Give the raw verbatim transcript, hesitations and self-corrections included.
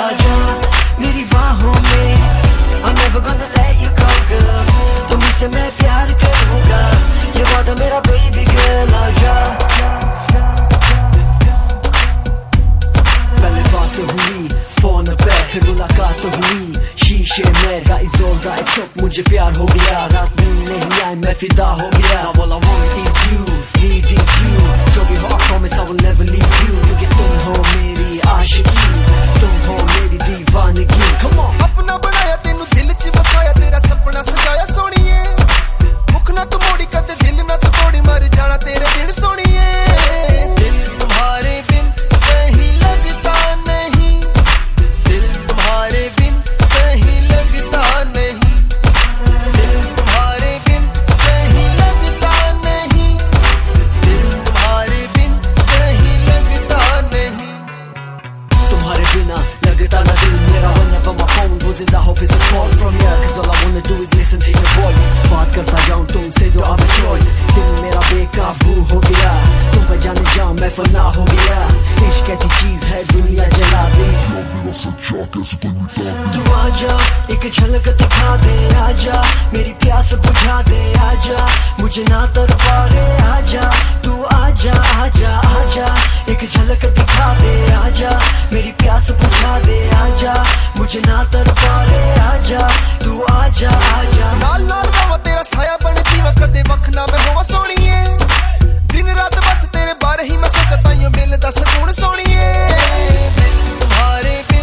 आजा मेरी बाहों में, I'm never gonna let you go girl, तुम्हीं से मैं प्यार करूँगा, ये वादा मेरा baby girl। आजा पहले बात हुई फोन पे, फिर मुलाकात हुई शीशे में, guys all that took मुझे प्यार हो गया, रात में नहीं आई मैं फिदा हो गया। Now all I want is you, need is you, जो भी हो I promise I will never leave you, क्योंकि तुम हो मेरी आशिकी, तुम हो मेरी दीवानगी। Come on अपना बनाया तेनू दिल च बसाया, तेरा सपना सजाया सोनिए, मुख ना तू मोड़ी कदे दिल ना तू तोड़ी, मर जाना तेरे बिन सोनिए। दिल तुम्हारे बिन कहीं लगता नहीं, दिल तुम्हारे बिन कहीं लगता नहीं, दिल तुम्हारे बिन कहीं लगता नहीं, दिल तुम्हारे बिन कहीं लगता नहीं। तुम्हारे बिना लगता ना दिल मेरा, whenever my phone buzzes I hope it's a call from you, cause all I wanna do is listen to your voice। बात करता जाऊं तुमसे तो अब choice, दिल मेरा बेकाबू हो गया, तुम पे जाने जा मैं फना हो गया, इश्क ऐसी चीज है दुनिया जला दे, तू आजा एक झलक दिखा दे, आजा मेरी प्यास बुझा दे, आजा मुझे ना तड़पा रे, आजा तू आजा आजा आजा एक झलक दिखा दे, आजा मेरी प्यास बुझा दे, आजा मुझे ना तड़पा रे, आजा तू आजा आजा। नाल नाल रवा तेरा साया बन जीवा, कदे वखना मैं होवा सोनिए, दिन रात बस तेरे बारे ही मैं सोचता हूं, मिलदा सकून सोनिए। दिल तुम्हारे